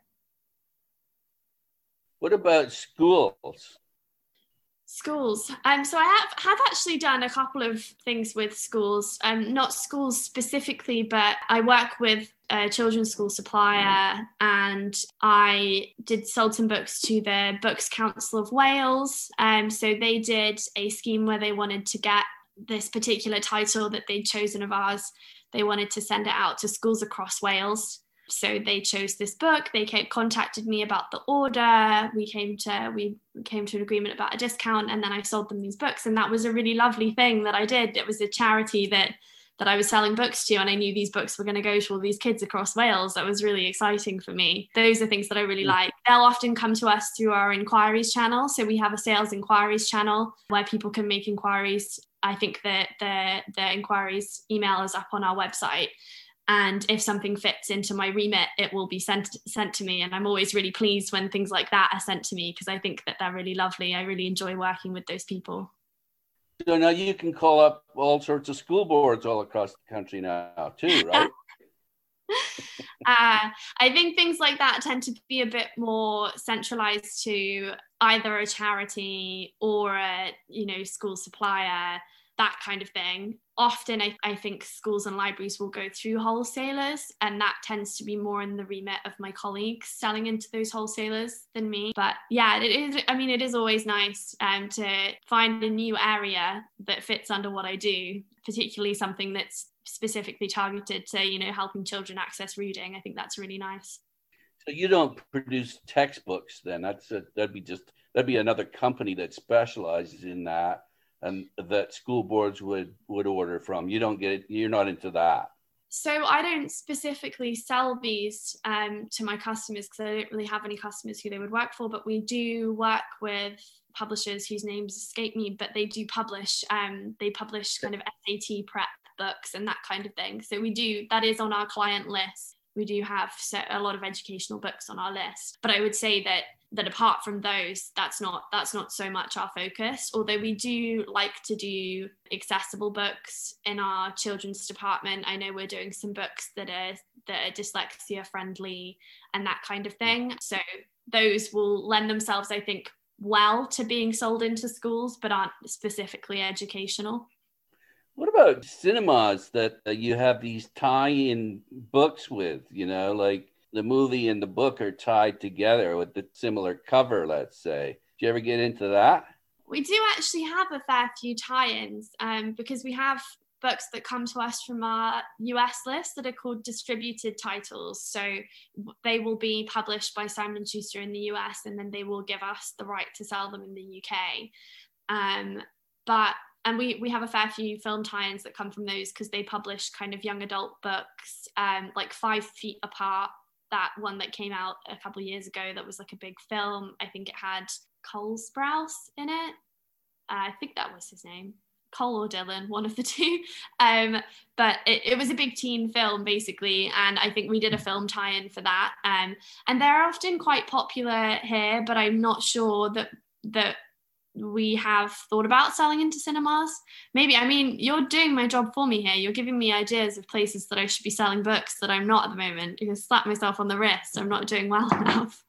S1: What about schools?
S2: Schools. So I have actually done a couple of things with schools, not schools specifically, but I work with a children's school supplier, and I sold some books to the Books Council of Wales. So they did a scheme where they wanted to get this particular title that they'd chosen of ours. They wanted to send it out to schools across Wales. So they chose this book. They contacted me about the order. We came to an agreement about a discount, and then I sold them these books. And that was a really lovely thing that I did. It was a charity that that I was selling books to, and I knew these books were going to go to all these kids across Wales. That was really exciting for me. Those are things that I really like. They'll often come to us through our inquiries channel. So we have a sales inquiries channel where people can make inquiries. I think that the inquiries email is up on our website. And if something fits into my remit, it will be sent to me. And I'm always really pleased when things like that are sent to me, because I think that they're really lovely. I really enjoy working with those people.
S1: So now you can call up all sorts of school boards all across the country now too, right?
S2: I think things like that tend to be a bit more centralized to either a charity or a, school supplier, that kind of thing. Often I think schools and libraries will go through wholesalers, and that tends to be more in the remit of my colleagues selling into those wholesalers than me. But yeah, it is always nice to find a new area that fits under what I do, particularly something that's specifically targeted to, helping children access reading. I think that's really nice.
S1: So you don't produce textbooks then? That'd be another company that specializes in that, and that school boards would order from. You're not into that.
S2: So I don't specifically sell these to my customers, because I don't really have any customers who they would work for, but we do work with publishers whose names escape me, but they do publish, they publish kind of SAT prep books and that kind of thing. So that is on our client list. We do have a lot of educational books on our list, but I would say that apart from those, that's not so much our focus. Although we do like to do accessible books in our children's department. I know we're doing some books that are dyslexia friendly and that kind of thing. So those will lend themselves, I think, well to being sold into schools, but aren't specifically educational.
S1: What about cinemas that you have these tie-in books with, like the movie and the book are tied together with the similar cover, let's say? Do you ever get into that?
S2: We do actually have a fair few tie-ins, because we have books that come to us from our US list that are called distributed titles. So they will be published by Simon & Schuster in the US, and then they will give us the right to sell them in the UK. And we have a fair few film tie-ins that come from those, because they publish kind of young adult books, like 5 Feet Apart, that one that came out a couple of years ago that was like a big film. I think it had Cole Sprouse in it. I think that was his name. Cole or Dylan, one of the two. But it was a big teen film, basically. And I think we did a film tie-in for that. And they're often quite popular here, but I'm not sure that we have thought about selling into cinemas. Maybe, you're doing my job for me here. You're giving me ideas of places that I should be selling books that I'm not at the moment. I can slap myself on the wrist. I'm not doing well enough.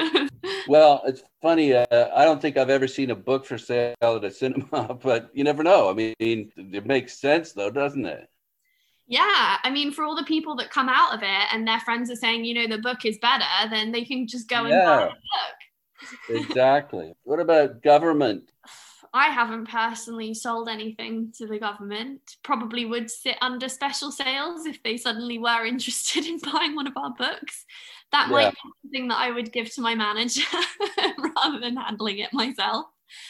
S1: Well, it's funny. I don't think I've ever seen a book for sale at a cinema, but you never know. It makes sense though, doesn't it?
S2: Yeah, for all the people that come out of it and their friends are saying, the book is better, then they can just go and buy the book.
S1: Exactly. What about government?
S2: I haven't personally sold anything to the government. Probably would sit under special sales if they suddenly were interested in buying one of our books. That might be something that I would give to my manager rather than handling it myself.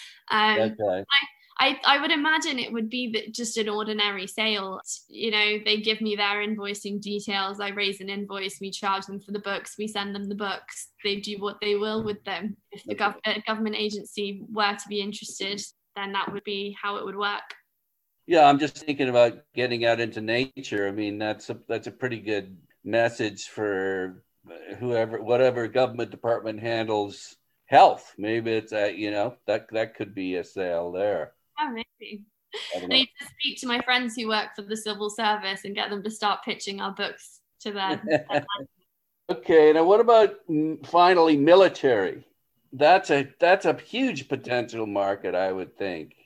S1: Okay.
S2: I would imagine it would be just an ordinary sale. They give me their invoicing details. I raise an invoice. We charge them for the books. We send them the books. They do what they will with them. If the government agency were to be interested, then that would be how it would work.
S1: Yeah, I'm just thinking about getting out into nature. That's a pretty good message for whatever government department handles health. Maybe it's that could be a sale there.
S2: Oh, maybe. I need to speak to my friends who work for the civil service and get them to start pitching our books to them.
S1: Okay, now what about finally military? That's a huge potential market, I would think.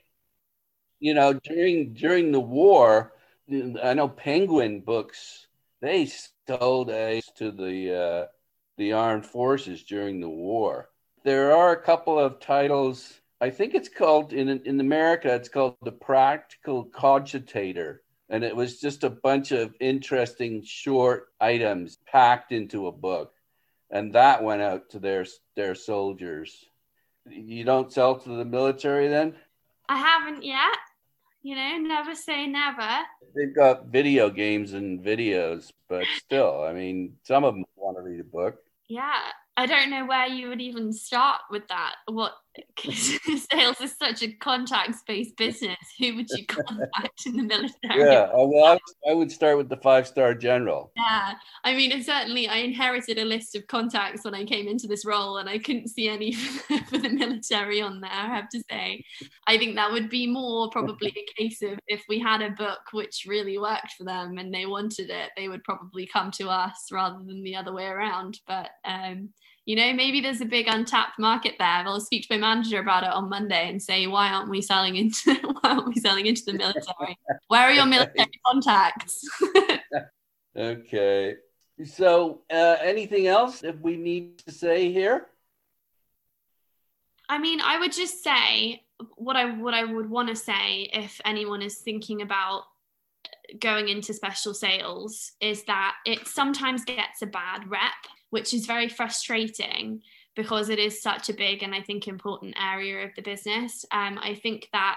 S1: During the war, I know Penguin Books, they sold to the armed forces during the war. There are a couple of titles. I think it's called in America, it's called The Practical Cogitator. And it was just a bunch of interesting short items packed into a book. And that went out to their soldiers. You don't sell to the military then?
S2: I haven't yet. Never say never.
S1: They've got video games and videos, but still, I mean, some of them want to read a book.
S2: Yeah, I don't know where you would even start with that. Because sales is such a contacts-based business. Who would you contact in the military?
S1: Yeah, well, I would start with the 5-star general.
S2: Yeah, I mean, and certainly I inherited a list of contacts when I came into this role, and I couldn't see any for the military on there, I have to say. I think that would be more probably a case of if we had a book which really worked for them and they wanted it, they would probably come to us rather than the other way around. But maybe there's a big untapped market there. I'll speak to my manager about it on Monday and say, why aren't we selling into the military? Where are your military contacts?
S1: Okay. So anything else that we need to say here?
S2: I mean, I would just say what I would want to say if anyone is thinking about going into special sales is that it sometimes gets a bad rep, which is very frustrating because it is such a big and I think important area of the business. I think that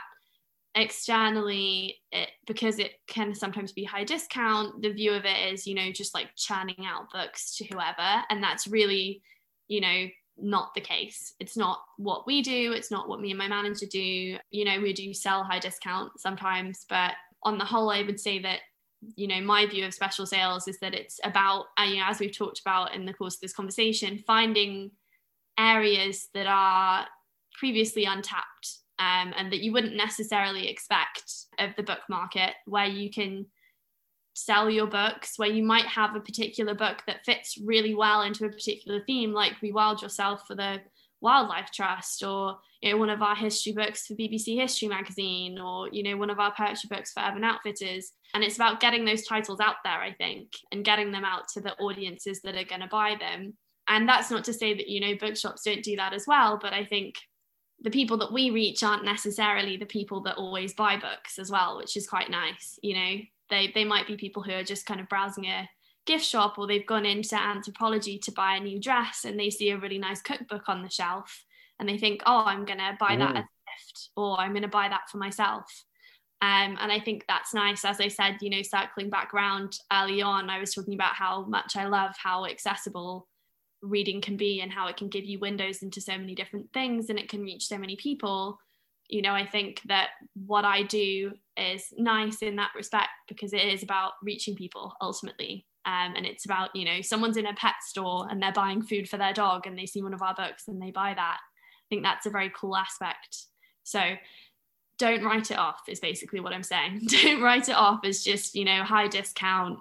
S2: externally, because it can sometimes be high discount, the view of it is, just like churning out books to whoever. And that's really, not the case. It's not what we do. It's not what me and my manager do. We do sell high discount sometimes, but on the whole, I would say that, my view of special sales is that it's about, as we've talked about in the course of this conversation, finding areas that are previously untapped and that you wouldn't necessarily expect of the book market, where you can sell your books, where you might have a particular book that fits really well into a particular theme, like Rewild Yourself for the Wildlife Trust, or one of our history books for BBC History Magazine, or one of our poetry books for Urban Outfitters. And it's about getting those titles out there, I think, and getting them out to the audiences that are going to buy them. And that's not to say that bookshops don't do that as well, but I think the people that we reach aren't necessarily the people that always buy books as well, which is quite nice. They might be people who are just kind of browsing a gift shop, or they've gone into Anthropologie to buy a new dress and they see a really nice cookbook on the shelf and they think, oh, I'm going to buy that as a gift, or I'm going to buy that for myself. And I think that's nice. As I said, circling back around early on, I was talking about how much I love how accessible reading can be and how it can give you windows into so many different things and it can reach so many people. I think that what I do is nice in that respect because it is about reaching people ultimately. And it's about, someone's in a pet store and they're buying food for their dog and they see one of our books and they buy that. I think that's a very cool aspect. So don't write it off is basically what I'm saying. Don't write it off as just, high discount,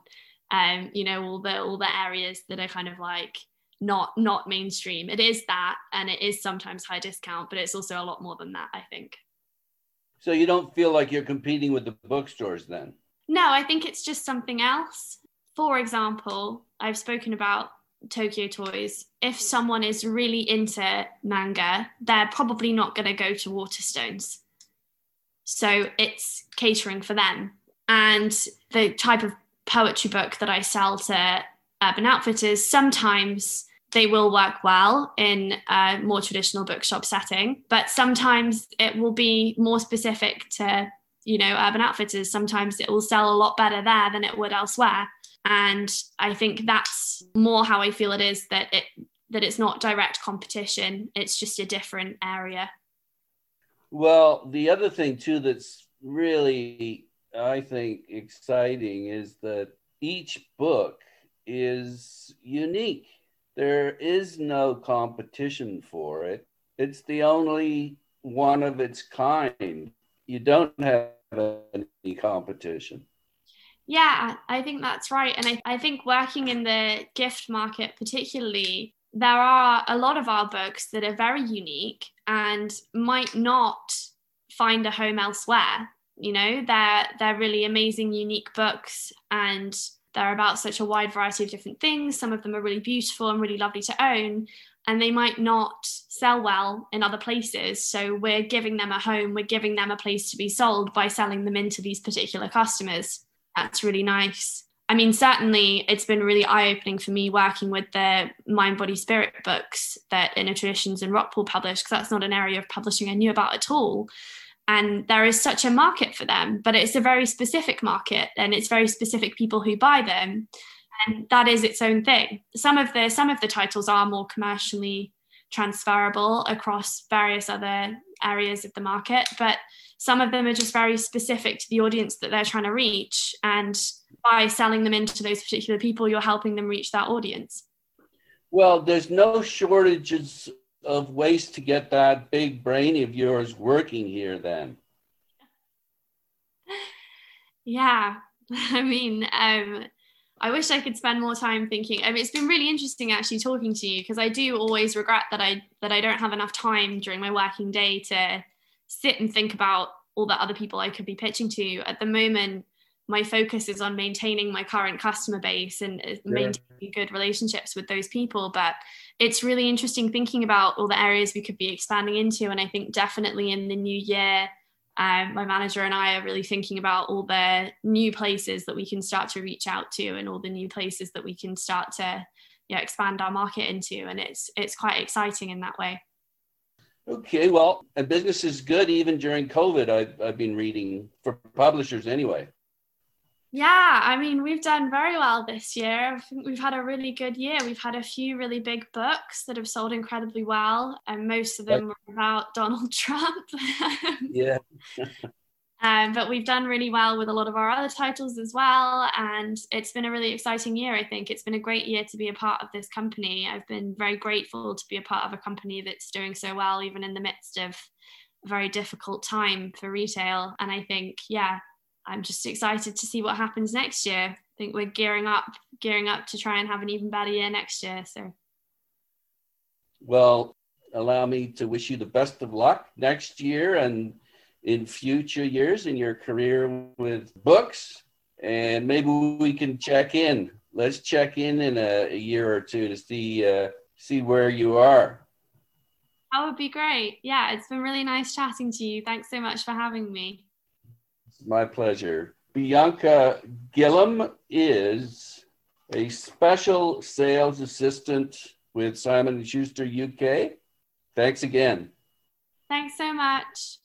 S2: all the areas that are kind of like not mainstream. It is that, and it is sometimes high discount, but it's also a lot more than that, I think.
S1: So you don't feel like you're competing with the bookstores then?
S2: No, I think it's just something else. For example, I've spoken about Tokyo Toys. If someone is really into manga, they're probably not going to go to Waterstones. So it's catering for them. And the type of poetry book that I sell to Urban Outfitters, sometimes they will work well in a more traditional bookshop setting, but sometimes it will be more specific to, Urban Outfitters. Sometimes it will sell a lot better there than it would elsewhere. And I think that's more how I feel it is, that it's not direct competition. It's just a different area.
S1: Well, the other thing too that's really, I think, exciting is that each book is unique. There is no competition for it. It's the only one of its kind. You don't have any competition.
S2: Yeah, I think that's right. And I think working in the gift market particularly, there are a lot of our books that are very unique and might not find a home elsewhere. They're really amazing, unique books, and they're about such a wide variety of different things. Some of them are really beautiful and really lovely to own, and they might not sell well in other places. So we're giving them a home, we're giving them a place to be sold by selling them into these particular customers. That's really nice. I mean, certainly it's been really eye-opening for me working with the Mind, Body, Spirit books that Inner Traditions and Rockpool published, because that's not an area of publishing I knew about at all. And there is such a market for them, but it's a very specific market and it's very specific people who buy them. And that is its own thing. Some of the titles are more commercially transferable across various other areas of the market, but some of them are just very specific to the audience that they're trying to reach. And by selling them into those particular people, you're helping them reach that audience.
S1: Well, there's no shortages of ways to get that big brain of yours working here then.
S2: Yeah, I mean, I wish I could spend more time thinking. I mean, it's been really interesting actually talking to you, because I do always regret that I don't have enough time during my working day to sit and think about all the other people I could be pitching to. At the moment, my focus is on maintaining my current customer base and maintaining good relationships with those people. But it's really interesting thinking about all the areas we could be expanding into. And I think definitely in the new year, my manager and I are really thinking about all the new places that we can start to reach out to and all the new places that we can start to expand our market into. And it's quite exciting in that way.
S1: Okay, well, and business is good even during COVID, I've been reading, for publishers anyway.
S2: Yeah, I mean, we've done very well this year. I think we've had a really good year. We've had a few really big books that have sold incredibly well, and most of them were about Donald Trump.
S1: Yeah.
S2: But we've done really well with a lot of our other titles as well. And it's been a really exciting year, I think. It's been a great year to be a part of this company. I've been very grateful to be a part of a company that's doing so well, even in the midst of a very difficult time for retail. And I think, I'm just excited to see what happens next year. I think we're gearing up to try and have an even better year next year. So,
S1: well, allow me to wish you the best of luck next year and in future years in your career with books. And maybe we can check in. Let's check in a year or two to see where you are.
S2: That would be great. Yeah, it's been really nice chatting to you. Thanks so much for having me.
S1: My pleasure. Bianca Gillam is a special sales assistant with Simon & Schuster UK. Thanks again.
S2: Thanks so much.